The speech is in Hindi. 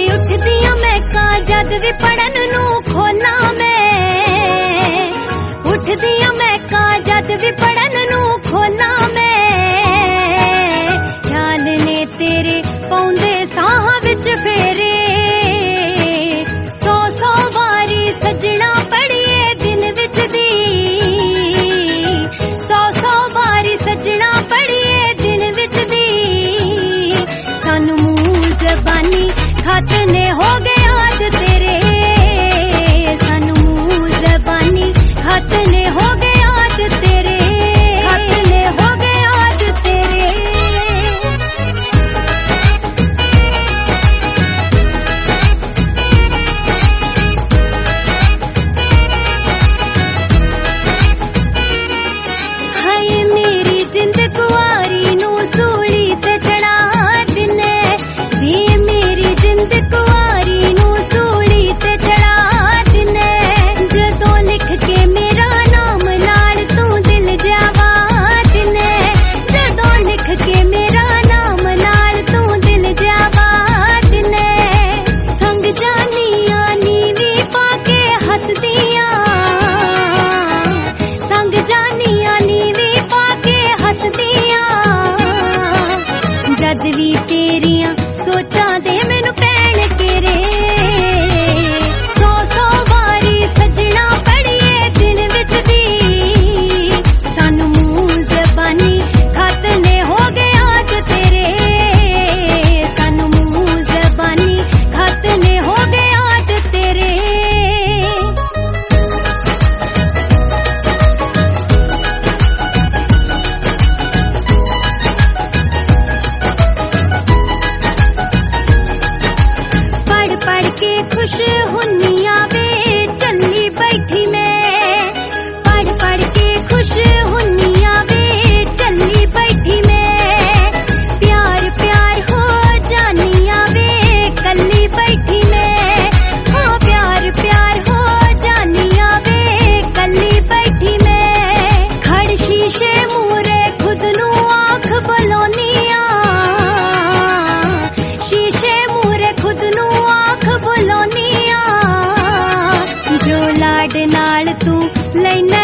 उठदियां महकां जद भी पढ़न नू खोला मैं, उठदियां महकां जद भी पढ़न नू खोला मैं, ख्याल ने तेरे पौंदे साह विच फेरे, सौ सौ वारी सजना पढ़िए दिन विच दी, सौ सौ वारी सजना पढ़िए दिन विच दी, सानू मूंह जबानी खत ने हो गया आज तेरे, सानू मूंह जबानी खत ने हो गया आज तेरे, खत ने हो गया आज तेरे। हाय मेरी जिंद कुआरी नू सूली ते चढ़ा दिने, वे मेरी जिंद कुआरी नू सूली ते चढ़ा दिने, जदों लिख के मेरा नाम नाल तू दिल जावा दिने, जदों लिख के मेरा नाम नाल तू दिल जावा दिने, संग जानिया नीवी पाके हसदियां, संग जानिया नीवी पाके हसदियां, जद भी तेरियां सोचां दे मैनू पैण केरे, सौ सौ वारी सजना पढ़िए दिन विच दी, सानू मूंह जबानी खत ने हो गया आज तेरे, सानू मूंह जबानी खत ने हो गया आज तेरे। पढ़ पढ़ के खुश हुन्निया वे चली बैठी मैं, पढ़ पढ़ के खुश हुन्निया वे चली बैठी मैं, प्यार प्यार हो जानिया वे कल्ली बैठी मैं, हाँ प्यार प्यार हो जानिया वे कल्ली बैठी मैं, खड़ शीशे मूरे खुद नू आँख बलोनिया, शीशे मूरे खुद नू आँख बलोनिया, जो लाड नाल तू लैना